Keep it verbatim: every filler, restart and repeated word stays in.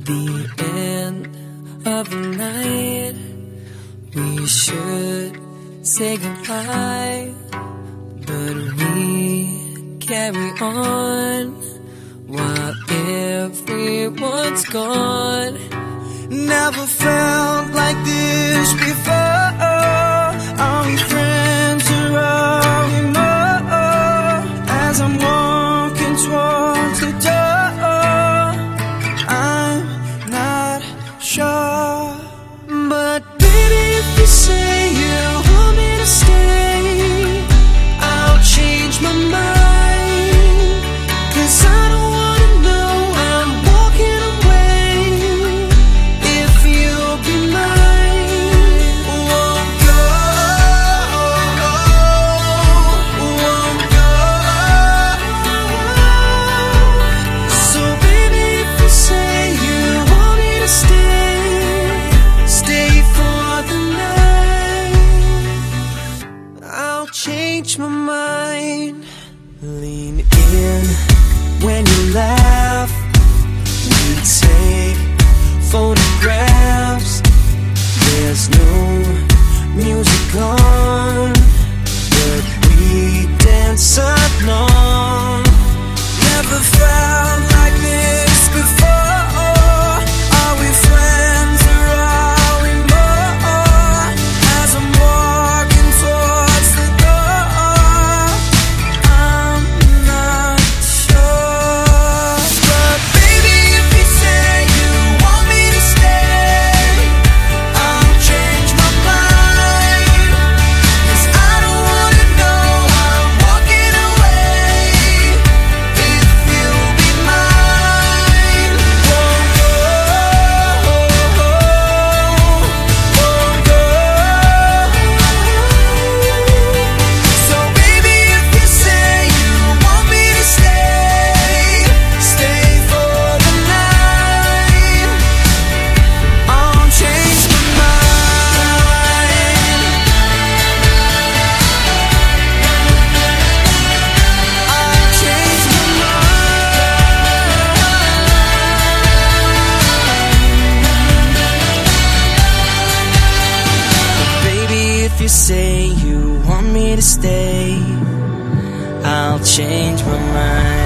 the end of the night, we should say goodbye, but we carry on while everyone's gone. Never felt like this before. Are we friends or are we more? As I'm walking towards the door, I'm not sure. But baby, if you say you want me to stay, I'll change my mind. 'Cause I don't wanna know I'm walking away if you'll be mine. Won't go, won't go. So baby, if you say you want me to stay, stay for the night. I'll change my mind. Lean in when you laugh. We take photographs. There's no music on, but we dance along. Never felt like this before. Are we friends or are we more? As I'm walking towards the door, I'm not sure. But baby, if you say you want me to stay, I'll change my mind. 'Cause I don't wanna know I'm walking away if you'll be mine. Won't go, won't go. So baby, if you say you want me to stay, stay for the night. I'll change my mind. I'll change my mind. Baby, if you say you want me to stay, I'll change my mind.